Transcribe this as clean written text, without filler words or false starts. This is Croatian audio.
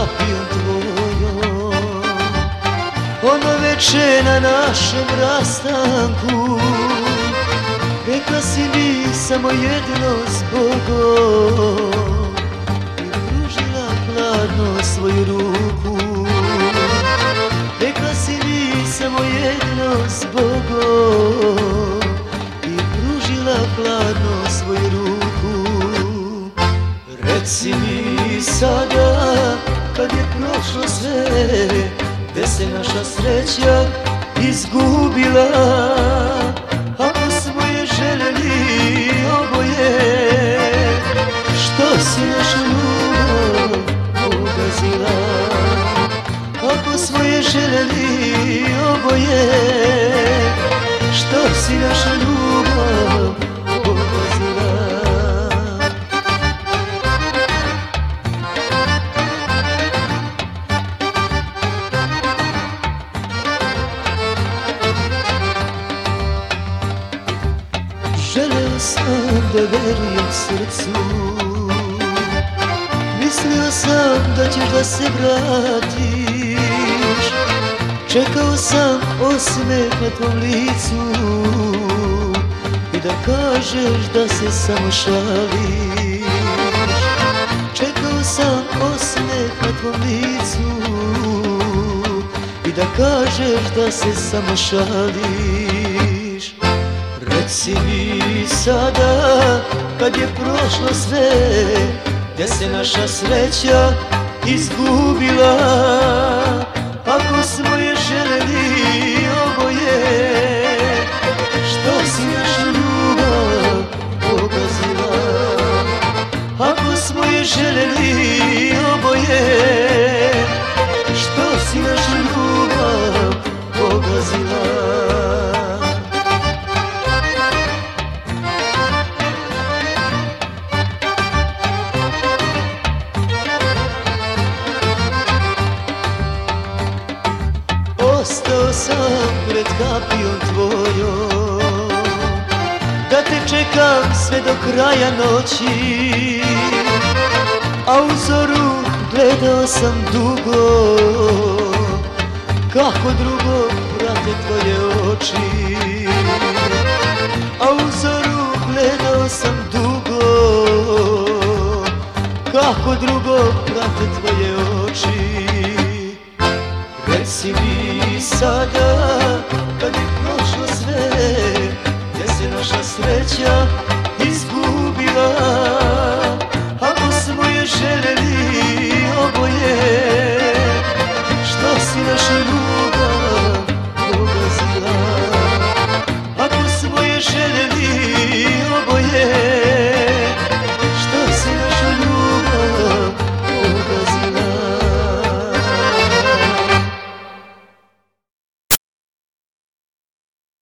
kapijom tvojom. Ono veče na našem rastanku rekla si mi samo jedno zbogom i pružila hladno svoju ruku. Rekla si mi samo jedno zbogom i pružila hladno svoju ruku. Reci mi sada kad je prošlo sve, gde se naša sreća izgubila, ako smo je željeli oboje, što si našu ljubav pogazila? Ako smo je željeli oboje, što si našu ljubav pogazila? Želeo sam da verujem srcu, mislio sam da ćeš da se vratiš, čekao sam osmeh na tvom licu i da kažeš da se samo šališ. Čekao sam osmeh na tvom licu i da kažeš da se samo šališ. Reci mi sada kad je prošlo sve, gdje se naša sreća izgubila, ako smo je željeli oboje, što si našu ljubav pogazila? Ako smo je željeli oboje, što si našu ljubav pogazila? Ostao sam pred kapijom tvojom, da te čekam sve do kraja noći, a u zoru gledao sam dugo, kako drugo prate tvoje oči. A u zoru gledao sam dugo, kako drugo prate tvoje oči. Reci mi sada kad je prošlo sve, gdje se naša sreća izgubila, ako smo je željeli oboje,